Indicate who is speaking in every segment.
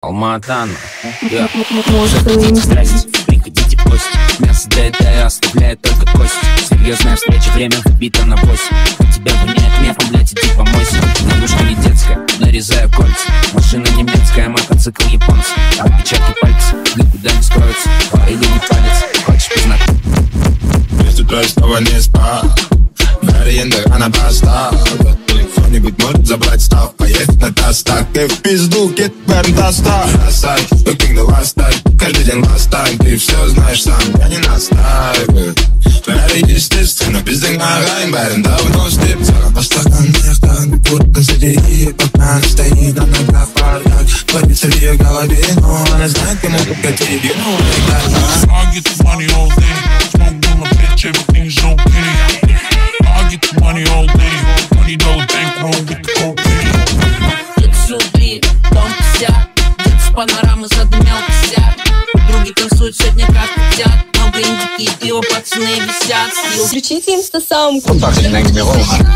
Speaker 1: Алма-Ата. Заходите, здрасте, приходите в гости. Мясо доедаю, оставляю только кости. Серьезная встреча, время выбито на 8. Тебя воняет мефом, блядь, иди помойся. Лягушка не детская, нарезаю кольца. Машина немецкая, мотоцикл японцы. Отпечатки пальцев никуда не скроются. Или не палец, хочешь признать?
Speaker 2: Если твоя снова не спал, в аренде рано поставь. Кто-нибудь может забрать став, поехать на тастах. Ты в пизду, get burn достав. Looking the last time, каждый день last time. Ты все знаешь сам, я не настаиваю. Твоя естественно, пиздec нагайн, барин давно слепца. По стаканах, там куртка задери, пока она стоит на ногах бардак. Творится в ее голове, но она знает, кому подкатить. You know what I got.
Speaker 3: I get the money all day, smoke with my bitch, everything's okay. I get the money all day, $20 bankroll with the cocaine.
Speaker 4: Дед сюда, дом 50, дед с панорамы задымел 50. Подруги танцуют сегодня как хотят. Много индики и пиво, пацаны висят.
Speaker 5: Включите инстасамку.
Speaker 6: Вот так, на гневом.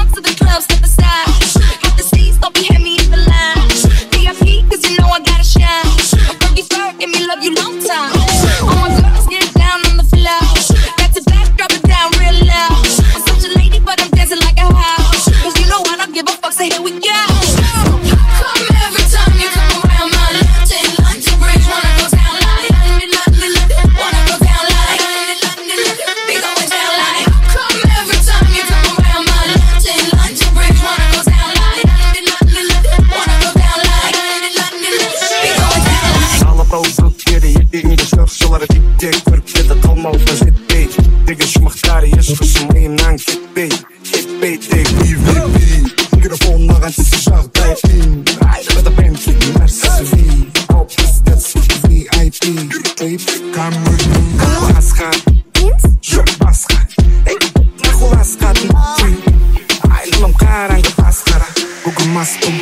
Speaker 7: Көркеді қалмауға жетпей деген жұмақтары ешқашан миымнан кетпей тек UVB микрофон маған тисе жағдай қиын айдада бентлидің нәрсесі ви ал бізден сұрды VIP тойып камердің басқа жоқ басқа нахуй асқадың айналым қараңғы басқара бүгін маспын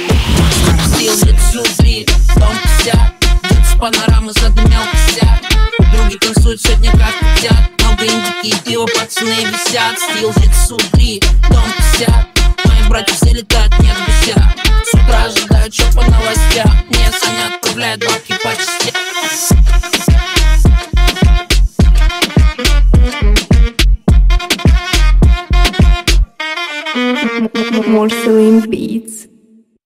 Speaker 4: Дом 50, дед с панорамы задымел 50. Подруги танцуют сегодня как хотят. Много индики и пиво, пацаны висят. Стил Житсу 3, дом 50. Мои братья все летают, нет гуся. С утра ожидают, что по новостям. Мне Саня отправляет бабки по частям.